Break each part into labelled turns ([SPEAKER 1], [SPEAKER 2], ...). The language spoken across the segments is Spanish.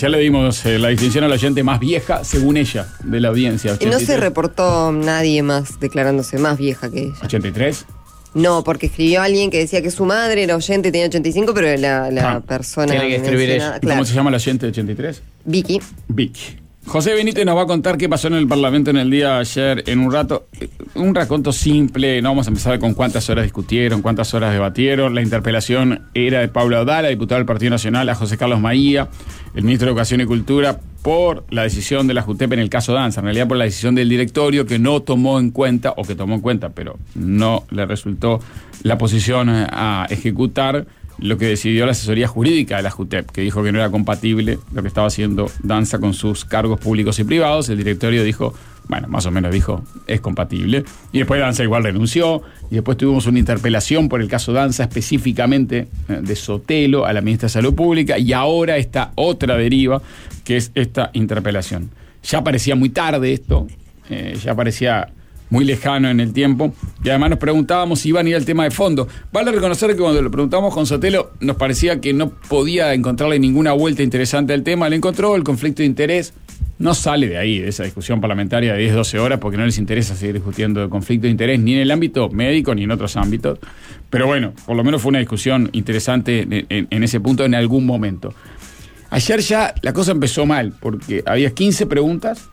[SPEAKER 1] Ayer le dimos la distinción a la oyente más vieja, según ella, de la audiencia. 83.
[SPEAKER 2] Y no se reportó nadie más declarándose más vieja que ella.
[SPEAKER 1] ¿83?
[SPEAKER 2] No, porque escribió alguien que decía que su madre era oyente y tenía 85, pero la persona...
[SPEAKER 3] Tiene que escribir
[SPEAKER 2] mencionada,
[SPEAKER 3] ella.
[SPEAKER 2] claro.
[SPEAKER 1] ¿Cómo se llama la oyente de 83?
[SPEAKER 2] Vicky.
[SPEAKER 1] Vicky. José Benítez nos va a contar qué pasó en el Parlamento en el día de ayer en un rato. Un raconto simple, no vamos a empezar con cuántas horas discutieron, cuántas horas debatieron. La interpelación era de Paula Odala, diputado del Partido Nacional, a José Carlos Maía, el ministro de Educación y Cultura, por la decisión de la JUTEP en el caso Danza. En realidad por la decisión del directorio que no tomó en cuenta, o que tomó en cuenta, pero no le resultó la posición a ejecutar lo que decidió la asesoría jurídica de la JUTEP, que dijo que no era compatible lo que estaba haciendo Danza con sus cargos públicos y privados. El directorio dijo, bueno, más o menos dijo, es compatible. Y después Danza igual renunció, y después tuvimos una interpelación por el caso Danza, específicamente de Sotelo a la ministra de Salud Pública, y ahora está otra deriva, que es esta interpelación. Ya parecía muy tarde esto, ya parecía muy lejano en el tiempo, y además nos preguntábamos si iban a ir al tema de fondo. Vale reconocer que cuando lo preguntamos con Sotelo nos parecía que no podía encontrarle ninguna vuelta interesante al tema. Le encontró el conflicto de interés. No sale de ahí, de esa discusión parlamentaria de 10-12 horas, porque no les interesa seguir discutiendo de conflicto de interés ni en el ámbito médico ni en otros ámbitos. Pero bueno, por lo menos fue una discusión interesante en ese punto en algún momento. Ayer ya la cosa empezó mal, porque había 15 preguntas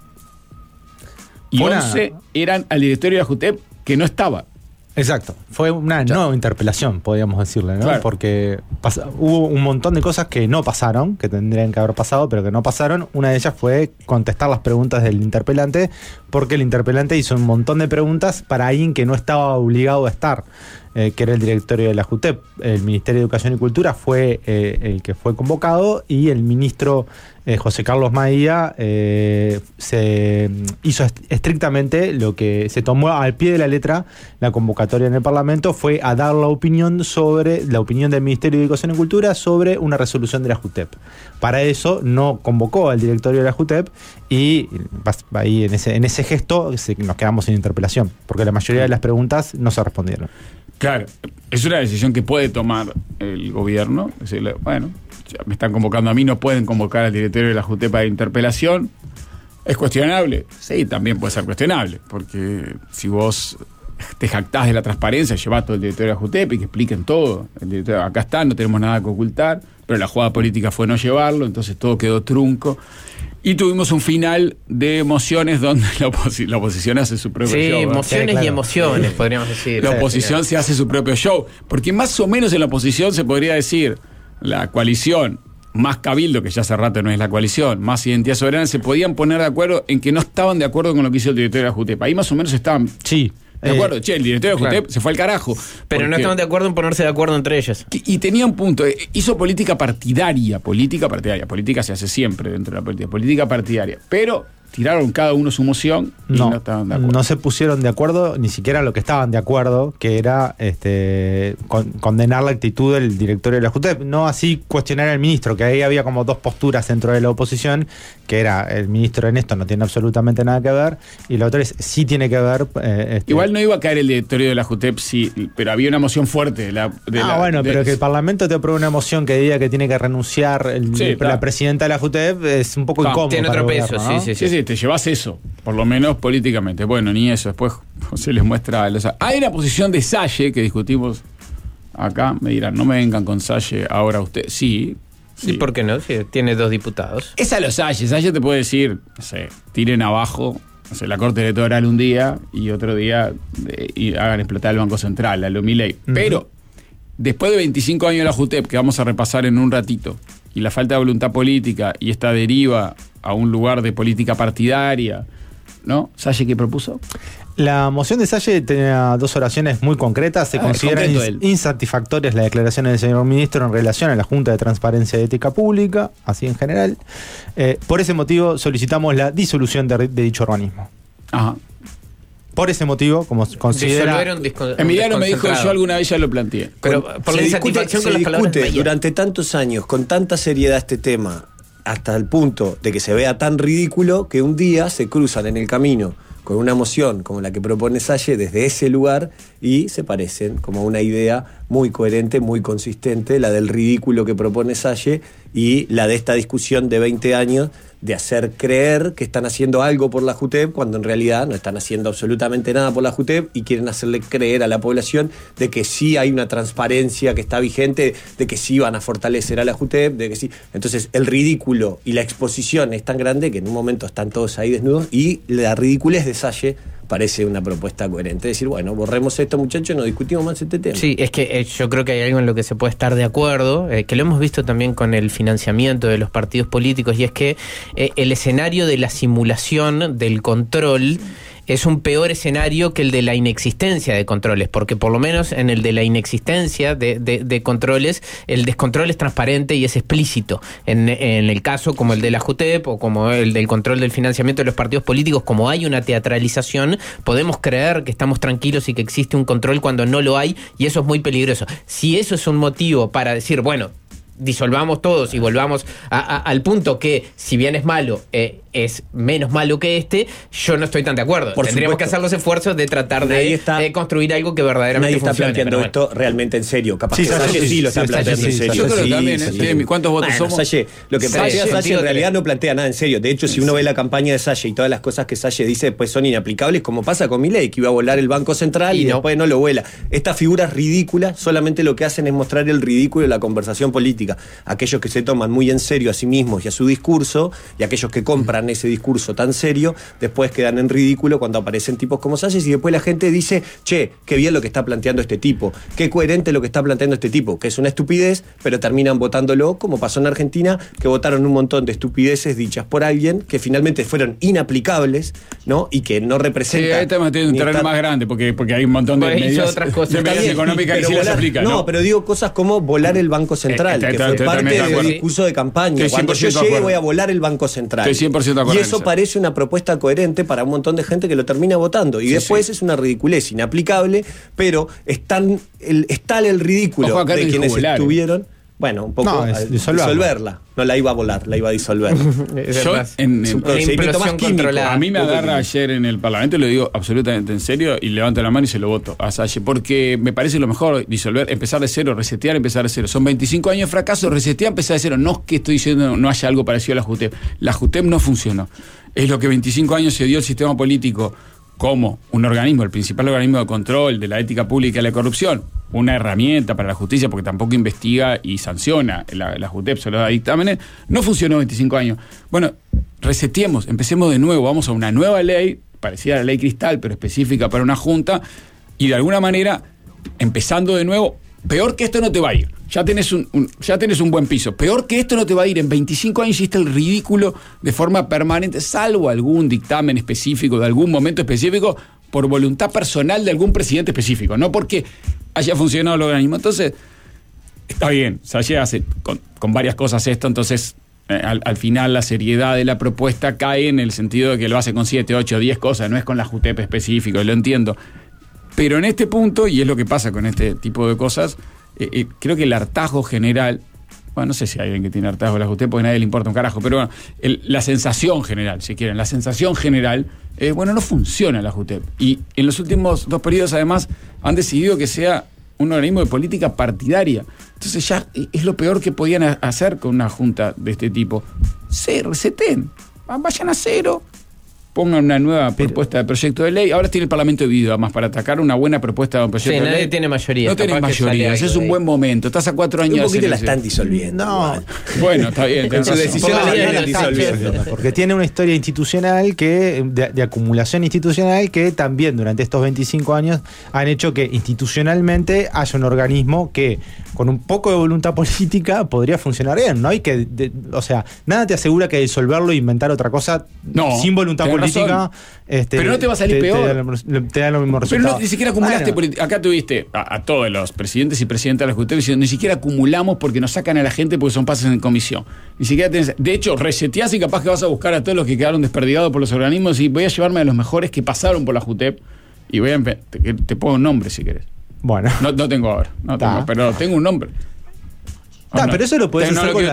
[SPEAKER 1] y 11 eran al directorio de la JUTEP, que no estaba.
[SPEAKER 4] Exacto, fue una no interpelación, podríamos decirle, ¿no?
[SPEAKER 1] Claro.
[SPEAKER 4] Porque hubo un montón de cosas que no pasaron, que tendrían que haber pasado, pero que no pasaron. Una de ellas fue contestar las preguntas del interpelante, porque el interpelante hizo un montón de preguntas para alguien que no estaba obligado a estar, que era el directorio de la JUTEP. El Ministerio de Educación y Cultura fue el que fue convocado, y el ministro José Carlos Maía se hizo estrictamente lo que se tomó al pie de la letra. La convocatoria en el Parlamento fue a dar la opinión del Ministerio de Educación y Cultura sobre una resolución de la JUTEP. Para eso no convocó al directorio de la JUTEP, y ahí en ese gesto nos quedamos sin interpelación, porque la mayoría de las preguntas no se respondieron.
[SPEAKER 1] Claro, es una decisión que puede tomar el gobierno. Decirle, bueno, ya me están convocando a mí, no pueden convocar al directorio de la JUTEP para interpelación. ¿Es cuestionable? Sí, también puede ser cuestionable, porque si vos te jactás de la transparencia, llevás todo el directorio de la JUTEP y que expliquen todo. El directorio, acá está, no tenemos nada que ocultar, pero la jugada política fue no llevarlo, entonces todo quedó trunco. Y tuvimos un final de emociones donde la oposición hace su propio show.
[SPEAKER 3] Sí, emociones
[SPEAKER 4] claro.
[SPEAKER 3] y emociones, podríamos decir.
[SPEAKER 1] La oposición se hace su propio show. Porque más o menos en la oposición se podría decir, la coalición, más Cabildo, que ya hace rato no es la coalición, más Identidad Soberana, se podían poner de acuerdo en que no estaban de acuerdo con lo que hizo el directorio de la JUTEP. Ahí más o menos estaban
[SPEAKER 4] Sí.
[SPEAKER 1] de acuerdo. El directorio de la JUTEP
[SPEAKER 3] claro.
[SPEAKER 1] se fue al carajo.
[SPEAKER 3] Pero no estaban de acuerdo en ponerse de acuerdo entre ellas.
[SPEAKER 1] Y tenía un punto, hizo política partidaria. Política se hace siempre dentro de la política partidaria. Pero tiraron cada uno su moción y no estaban de acuerdo.
[SPEAKER 4] No se pusieron de acuerdo, ni siquiera lo que estaban de acuerdo, que era condenar la actitud del directorio de la JUTEP. No así cuestionar al ministro, que ahí había como dos posturas dentro de la oposición, que era el ministro en esto no tiene absolutamente nada que ver, y la otra es sí tiene que ver.
[SPEAKER 1] Igual no iba a caer el directorio de la JUTEP, sí, pero había una moción fuerte.
[SPEAKER 4] Pero que el Parlamento te apruebe una moción que diga que tiene que renunciar la presidenta de la JUTEP es un poco incómodo.
[SPEAKER 3] Tiene otro peso,
[SPEAKER 4] gobierno, ¿no?
[SPEAKER 3] sí.
[SPEAKER 1] Te llevas eso, por lo menos políticamente. Bueno, ni eso. Después José les muestra. Hay una posición de Salle que discutimos acá. Me dirán, no me vengan con Salle ahora usted. Sí.
[SPEAKER 3] ¿Y por qué no? Si tiene 2 diputados.
[SPEAKER 1] Es a los Salle. Salle te puede decir, no sé, tiren abajo, no sé, la Corte Electoral un día y otro día y hagan explotar el Banco Central, a lo Milei. Pero después de 25 años de la JUTEP, que vamos a repasar en un ratito, y la falta de voluntad política y esta deriva a un lugar de política partidaria, ¿no? ¿Salle qué propuso?
[SPEAKER 4] La moción de Salle tenía 2 oraciones muy concretas. Se consideran insatisfactorias las declaraciones del señor ministro en relación a la Junta de Transparencia y Ética Pública, así en general. Por ese motivo solicitamos la disolución de dicho organismo.
[SPEAKER 1] Ajá.
[SPEAKER 4] Por ese motivo, como considera...
[SPEAKER 1] Emiliano me dijo, yo alguna vez ya lo planteé.
[SPEAKER 3] Pero por la insatisfacción con las palabras de Maía.
[SPEAKER 5] Durante tantos años, con tanta seriedad este tema, hasta el punto de que se vea tan ridículo que un día se cruzan en el camino con una moción como la que propone Salle desde ese lugar y se parecen como una idea muy coherente, muy consistente, la del ridículo que propone Salle y la de esta discusión de 20 años de hacer creer que están haciendo algo por la JUTEP cuando en realidad no están haciendo absolutamente nada por la JUTEP y quieren hacerle creer a la población de que sí hay una transparencia que está vigente, de que sí van a fortalecer a la JUTEP, de que sí. Entonces el ridículo y la exposición es tan grande que en un momento están todos ahí desnudos y la ridiculez de Salle parece una propuesta coherente. Decir, bueno, borremos esto, muchachos, no discutimos más este tema.
[SPEAKER 3] Sí, es que yo creo que hay algo en lo que se puede estar de acuerdo, que lo hemos visto también con el financiamiento de los partidos políticos, y es que el escenario de la simulación del control es un peor escenario que el de la inexistencia de controles, porque por lo menos en el de la inexistencia de controles, el descontrol es transparente y es explícito. En el caso como el de la JUTEP o como el del control del financiamiento de los partidos políticos, como hay una teatralización, podemos creer que estamos tranquilos y que existe un control cuando no lo hay, y eso es muy peligroso. Si eso es un motivo para decir, bueno, disolvamos todos y volvamos al punto que, si bien es malo, es menos malo que yo no estoy tan de acuerdo. Tendríamos que hacer los esfuerzos de tratar de construir algo que verdaderamente
[SPEAKER 5] funcione. Nadie está planteando esto realmente en serio. Capaz que Salle sí lo está planteando en serio.
[SPEAKER 1] Yo creo que también. ¿Cuántos votos somos?
[SPEAKER 5] Salle, lo que plantea Salle en realidad no plantea nada en serio. De hecho, si uno ve la campaña de Salle y todas las cosas que Salle dice, pues son inaplicables, como pasa con Milei, que iba a volar el Banco Central y después no lo vuela. Estas figuras ridículas solamente lo que hacen es mostrar el ridículo de la conversación política. Aquellos que se toman muy en serio a sí mismos y a su discurso, y aquellos que compran ese discurso tan serio, después quedan en ridículo cuando aparecen tipos como Salles, y después la gente dice, che, qué bien lo que está planteando este tipo, qué coherente lo que está planteando este tipo, que es una estupidez, pero terminan votándolo, como pasó en Argentina, que votaron un montón de estupideces dichas por alguien que finalmente fueron inaplicables, ¿no? Y que no representan.
[SPEAKER 1] Sí, ahí estamos metiendo un terreno más grande, porque hay un montón de medidas,
[SPEAKER 3] otras cosas.
[SPEAKER 1] de medidas económicas que sí las aplican.
[SPEAKER 5] No, pero digo cosas como volar el Banco Central, que fue parte del discurso de campaña. Cuando yo llegue voy a volar el Banco Central.
[SPEAKER 1] Estoy 100% de acuerdo.
[SPEAKER 5] Y eso parece una propuesta coherente para un montón de gente que lo termina votando. Y después es una ridiculez inaplicable, pero es tal el ridículo de quienes estuvieron. Bueno, un poco disolverla. No la iba a volar, la iba a disolver.
[SPEAKER 1] Yo, es un procedimiento más químico. A mí me agarra ayer en el Parlamento, lo digo absolutamente en serio, y levanto la mano y se lo voto a Salle, porque me parece lo mejor disolver, empezar de cero, resetear, empezar de cero. Son 25 años de fracaso, resetear, empezar de cero. No es que estoy diciendo no haya algo parecido a la JUTEP. La JUTEP no funcionó. Es lo que 25 años se dio el sistema político como un organismo, el principal organismo de control de la ética pública y la corrupción, una herramienta para la justicia, porque tampoco investiga y sanciona la JUTEP, solo da dictámenes. No funcionó 25 años. Bueno, reseteemos, empecemos de nuevo, vamos a una nueva ley, parecida a la ley Cristal, pero específica para una junta, y de alguna manera, empezando de nuevo, peor que esto no te va a ir. Ya tenés un buen piso. Peor que esto no te va a ir. En 25 años hiciste el ridículo de forma permanente, salvo algún dictamen específico de algún momento específico, por voluntad personal de algún presidente específico, no porque haya funcionado el organismo. Entonces, está bien, Salle hace con varias cosas esto, entonces al final la seriedad de la propuesta cae en el sentido de que lo hace con 7, 8, 10 cosas, no es con la JUTEP específico, lo entiendo. Pero en este punto, y es lo que pasa con este tipo de cosas, creo que el hartazgo general, bueno, no sé si hay alguien que tiene hartazgo de la JUTEP, porque a nadie le importa un carajo, pero bueno, la sensación general, si quieren, la sensación general, bueno, no funciona la JUTEP. Y en los últimos 2 periodos, además, han decidido que sea un organismo de política partidaria. Entonces ya es lo peor que podían hacer con una junta de este tipo. Reseten, vayan a cero. Pongan una nueva propuesta de proyecto de ley. Ahora tiene el Parlamento dividido, además, para atacar una buena propuesta de un proyecto de ley.
[SPEAKER 3] Nadie tiene mayoría.
[SPEAKER 1] No tenés mayoría, es un buen momento. Estás a 4 años.
[SPEAKER 5] Un poquito la están disolviendo.
[SPEAKER 4] No.
[SPEAKER 1] Bueno, está bien.
[SPEAKER 5] Con su decisión la disolviendo.
[SPEAKER 4] Porque tiene una historia institucional de acumulación institucional que también durante estos 25 años han hecho que institucionalmente haya un organismo que con un poco de voluntad política podría funcionar bien, ¿no? Y que, o sea, nada te asegura que disolverlo e inventar otra cosa sin voluntad política.
[SPEAKER 1] Pero no te va a salir peor.
[SPEAKER 4] Te da lo mismo resultado.
[SPEAKER 1] Pero no, ni siquiera acumulaste. Acá tuviste a todos los presidentes y presidentas de la JUTEP diciendo, ni siquiera acumulamos porque nos sacan a la gente porque son pases en comisión. Ni siquiera tenés, de hecho, reseteás y capaz que vas a buscar a todos los que quedaron desperdigados por los organismos y voy a llevarme a los mejores que pasaron por la JUTEP y voy a te pongo un nombre si querés.
[SPEAKER 4] Bueno.
[SPEAKER 1] No tengo ahora. Pero tengo un nombre.
[SPEAKER 4] Pero eso lo podés hacer con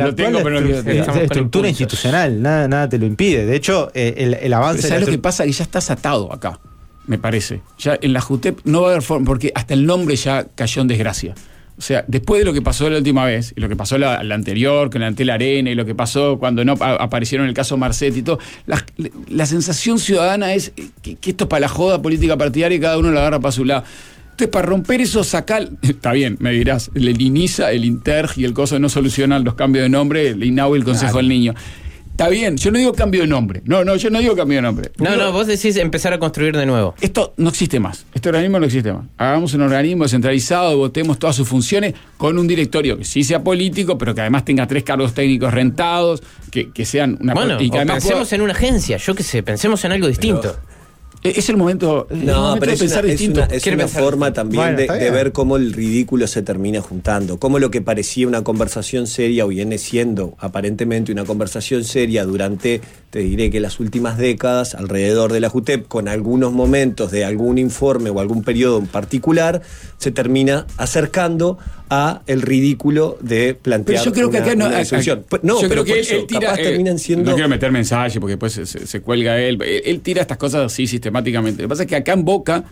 [SPEAKER 4] la estructura institucional, nada te lo impide. De hecho, el avance...
[SPEAKER 1] ¿Sabes lo que pasa? Que ya estás atado acá, me parece. Ya en la JUTEP no va a haber forma, porque hasta el nombre ya cayó en desgracia. O sea, después de lo que pasó la última vez, y lo que pasó la anterior, con la Antel Arena, y lo que pasó cuando no aparecieron el caso Marcet y todo, la sensación ciudadana es que esto es para la joda política partidaria y cada uno lo agarra para su lado. Entonces, para romper eso, sacar... Está bien, me dirás, el INISA, el INTERG y el COSO no solucionan los cambios de nombre, el INAU y el Consejo del Niño. Está bien, yo no digo cambio de nombre. No, yo no digo cambio de nombre.
[SPEAKER 3] No, vos decís empezar a construir de nuevo.
[SPEAKER 1] Esto no existe más. Este organismo no existe más. Hagamos un organismo descentralizado, votemos todas sus funciones con un directorio que sí sea político, pero que además tenga 3 cargos técnicos rentados, que sean una...
[SPEAKER 3] Bueno, y que además pensemos en una agencia, yo qué sé, pensemos en algo distinto.
[SPEAKER 1] Es el momento,
[SPEAKER 5] pero
[SPEAKER 1] de pensar distinto.
[SPEAKER 5] Es una forma también de ver cómo el ridículo se termina juntando. Cómo lo que parecía una conversación seria o viene siendo aparentemente una conversación seria durante, te diré que las últimas décadas, alrededor de la JUTEP, con algunos momentos de algún informe o algún periodo en particular, se termina acercando a el ridículo de plantear.
[SPEAKER 1] Pero yo creo que acá no.
[SPEAKER 5] Yo creo que él tira. Capaz terminan siendo.
[SPEAKER 1] No quiero meter mensaje porque después se cuelga él. Él tira estas cosas así sistemáticamente. Lo que pasa es que acá en Boca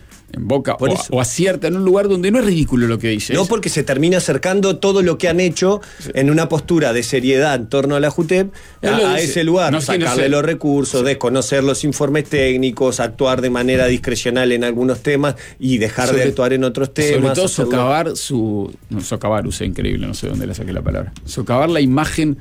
[SPEAKER 1] o acierta en un lugar donde no es ridículo lo que dice.
[SPEAKER 5] No, porque se termina acercando todo lo que han hecho en una postura de seriedad en torno a la JUTEP a ese lugar. Sacarle los recursos, desconocer los informes técnicos, actuar de manera discrecional en algunos temas y dejar de actuar en otros temas.
[SPEAKER 1] Sobre todo socavar socavar, usé increíble, no sé dónde le saqué la palabra. Socavar la imagen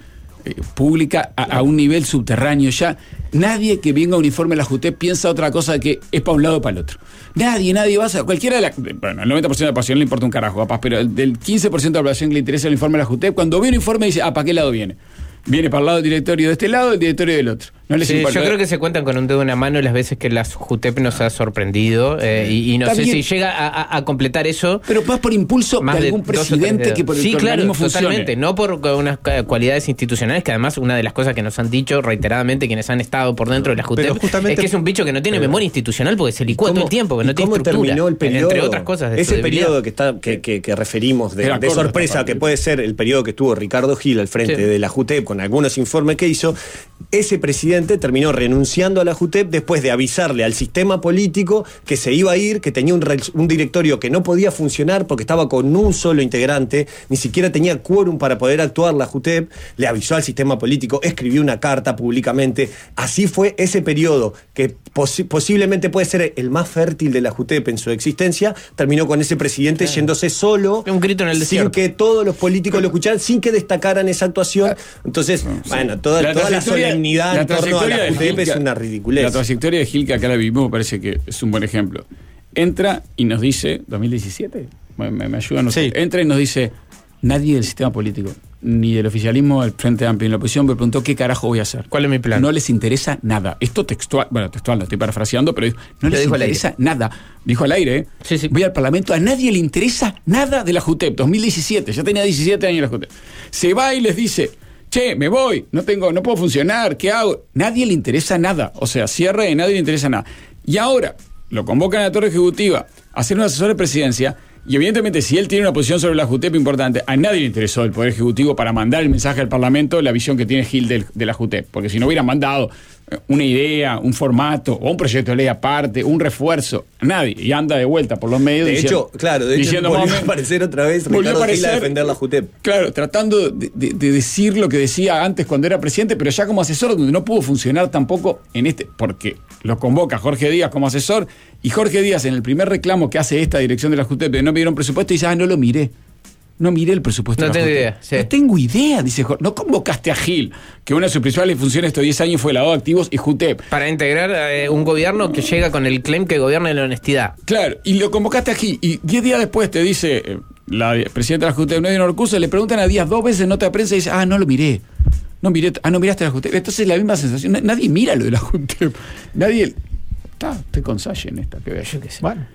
[SPEAKER 1] pública a un nivel subterráneo. Ya nadie que venga a un informe de la JUTEP piensa otra cosa que es para un lado o para el otro. Nadie va a cualquiera el 90% de la población no le importa un carajo, capaz, pero del 15% de la población que le interesa el informe de la JUTEP, cuando ve un informe dice, ¿para qué lado viene? Viene para el lado del directorio de este lado, el directorio del otro. No les importa.
[SPEAKER 3] Yo creo que se cuentan con un dedo en la mano las veces que la JUTEP nos ha sorprendido y no sé si llega a completar eso.
[SPEAKER 1] Pero más por impulso de algún presidente que por el
[SPEAKER 3] organismo funcione. Totalmente, no por unas cualidades institucionales, que además una de las cosas que nos han dicho reiteradamente quienes han estado por dentro de la JUTEP es que es un bicho que no tiene memoria institucional porque se licúa todo el tiempo, que no tiene estructura.
[SPEAKER 5] Terminó el periodo,
[SPEAKER 3] entre otras cosas.
[SPEAKER 5] Ese periodo que referimos de sorpresa, que puede ser el periodo que estuvo Ricardo Gil al frente de la JUTEP con algunos informes que hizo, ese presidente terminó renunciando a la JUTEP después de avisarle al sistema político que se iba a ir, que tenía un directorio que no podía funcionar porque estaba con un solo integrante, ni siquiera tenía quórum para poder actuar la JUTEP, le avisó al sistema político, escribió una carta públicamente. Así fue ese periodo que posiblemente puede ser el más fértil de la JUTEP en su existencia, terminó con ese presidente yéndose solo,
[SPEAKER 3] un grito en el desierto,
[SPEAKER 5] sin que todos los políticos lo escucharan, sin que destacaran esa actuación. Entonces, toda la solemnidad en torno a la JUTEP es una ridiculez.
[SPEAKER 1] La trayectoria de Gil, que acá la vimos, me parece que es un buen ejemplo. Entra y nos dice, ¿2017? Me ayuda, no sé. Entra y nos dice, nadie del sistema político, ni del oficialismo, del Frente Amplio, ni la oposición, me preguntó qué carajo voy a hacer.
[SPEAKER 3] ¿Cuál es mi plan?
[SPEAKER 1] No les interesa nada. Esto textual, lo estoy parafraseando, pero no les interesa nada. Dijo al aire,
[SPEAKER 3] Sí.
[SPEAKER 1] Voy al Parlamento, a nadie le interesa nada de la JUTEP. 2017, ya tenía 17 años la JUTEP. Se va y les dice, che, me voy, no puedo funcionar, ¿qué hago? Nadie le interesa nada. O sea, cierra y nadie le interesa nada. Y ahora lo convocan a la Torre Ejecutiva a ser un asesor de presidencia. Y evidentemente, si él tiene una posición sobre la JUTEP importante, a nadie le interesó el Poder Ejecutivo para mandar el mensaje al Parlamento, la visión que tiene Gil de la JUTEP. Porque si no hubieran mandado una idea, un formato, o un proyecto de ley aparte, un refuerzo, nadie. Y anda de vuelta por los medios.
[SPEAKER 5] De hecho, volvió a aparecer otra vez Ricardo Gil a defender la JUTEP.
[SPEAKER 1] Claro, tratando de decir lo que decía antes cuando era presidente, pero ya como asesor, donde no pudo funcionar tampoco porque lo convoca Jorge Díaz como asesor, y Jorge Díaz, en el primer reclamo que hace esta dirección de la JUTEP de no me dieron presupuesto, dice, no lo miré. No miré el presupuesto.
[SPEAKER 3] No tengo idea. Sí.
[SPEAKER 1] No tengo idea, dice Jorge. No convocaste a Gil, que una de sus principales funciones estos 10 años fue el lavado de activos y JUTEP.
[SPEAKER 3] Para integrar un gobierno que llega con el claim que gobierna en la honestidad.
[SPEAKER 1] Claro, y lo convocaste a Gil. Y 10 días después te dice, la presidenta de la JUTEP no dio recursos, le preguntan a Díaz 2 veces en nota de prensa y dice, no lo miré. No miré, no miraste la JUTEP. Entonces la misma sensación. Nadie mira lo de la JUTEP. Nadie. Estoy con Salle en esta, que vea.
[SPEAKER 3] Yo qué sé.
[SPEAKER 1] Bueno.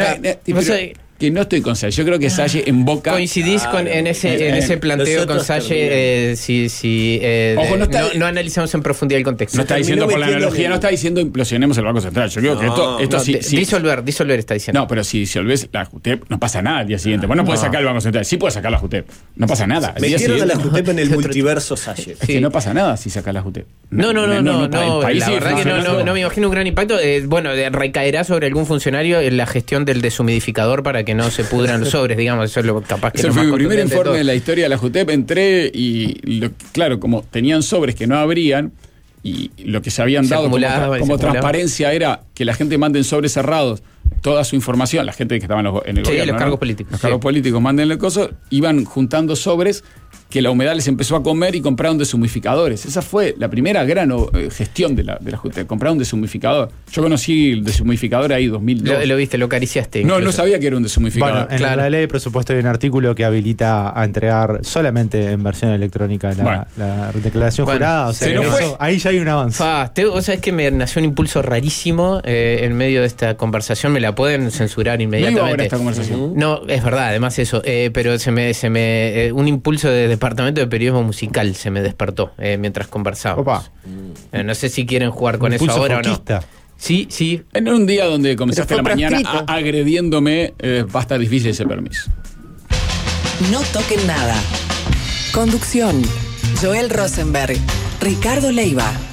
[SPEAKER 1] Que no estoy con Salle. Yo creo que Salle en Boca.
[SPEAKER 3] ¿Coincidís en ese planteo con Salle? Ojo, no analizamos en profundidad el contexto.
[SPEAKER 1] No está diciendo por la analogía, no está diciendo implosionemos el Banco Central. Yo creo que esto sí.
[SPEAKER 3] Disolver está diciendo.
[SPEAKER 1] No, pero si disolvés la JUTEP, no pasa nada al día siguiente. Vos no podés sacar el Banco Central. Sí podés sacar la JUTEP. No pasa nada.
[SPEAKER 5] Metieron a la JUTEP en el multiverso Salle.
[SPEAKER 1] Es que no pasa nada si sacás la JUTEP.
[SPEAKER 3] No. La verdad que no me imagino un gran impacto. Recaerá sobre algún funcionario en la gestión del deshumidificador para que que no se pudran los sobres, digamos, eso es lo capaz que
[SPEAKER 1] Ese
[SPEAKER 3] lo
[SPEAKER 1] fue
[SPEAKER 3] más
[SPEAKER 1] mi primer
[SPEAKER 3] contundente
[SPEAKER 1] informe de
[SPEAKER 3] todo.
[SPEAKER 1] la historia de la JUTEP. Entré y claro, como tenían sobres que no abrían y lo que se habían
[SPEAKER 3] Se
[SPEAKER 1] dado
[SPEAKER 3] acumulaba,
[SPEAKER 1] como
[SPEAKER 3] se acumulaba.
[SPEAKER 1] transparencia era que la gente mande en sobres cerrados toda su información, la gente que estaba en el
[SPEAKER 3] Sí,
[SPEAKER 1] gobierno,
[SPEAKER 3] los cargos políticos,
[SPEAKER 1] los cargos
[SPEAKER 3] sí.
[SPEAKER 1] políticos manden el coso, iban juntando sobres que la humedad les empezó a comer y compraron deshumificadores. Esa fue la primera gran gestión de la JUTEP, compraron un deshumificador. Yo conocí el deshumificador ahí 2002.
[SPEAKER 3] Lo viste, lo acariciaste.
[SPEAKER 1] No
[SPEAKER 3] incluso.
[SPEAKER 1] sabía que era un deshumificador.
[SPEAKER 4] Bueno, en
[SPEAKER 3] Claro.
[SPEAKER 4] la ley de presupuesto hay un artículo que habilita a entregar solamente en versión electrónica
[SPEAKER 1] Bueno.
[SPEAKER 4] la declaración
[SPEAKER 3] Bueno,
[SPEAKER 4] jurada. O sea,
[SPEAKER 1] se
[SPEAKER 4] que
[SPEAKER 1] nos
[SPEAKER 4] eso-
[SPEAKER 1] fue.
[SPEAKER 4] ahí ya hay un avance.
[SPEAKER 3] Vos sabés que me nació un impulso rarísimo en medio de esta conversación. Me la pueden censurar
[SPEAKER 1] No iba ahora
[SPEAKER 3] inmediatamente.
[SPEAKER 1] esta conversación.
[SPEAKER 3] No, es verdad, además eso. Pero un impulso de departamento de periodismo musical se me despertó mientras conversábamos.
[SPEAKER 4] Opa.
[SPEAKER 3] No sé si quieren jugar con eso
[SPEAKER 4] Impulso
[SPEAKER 3] ahora
[SPEAKER 4] foquista.
[SPEAKER 3] o no. Sí.
[SPEAKER 1] En un día donde comenzaste
[SPEAKER 2] Pero
[SPEAKER 1] la
[SPEAKER 2] fue
[SPEAKER 1] mañana
[SPEAKER 2] proscrito.
[SPEAKER 1] agrediéndome, va a estar difícil ese permiso.
[SPEAKER 6] No toquen nada. Conducción: Joel Rosenberg, Ricardo Leiva.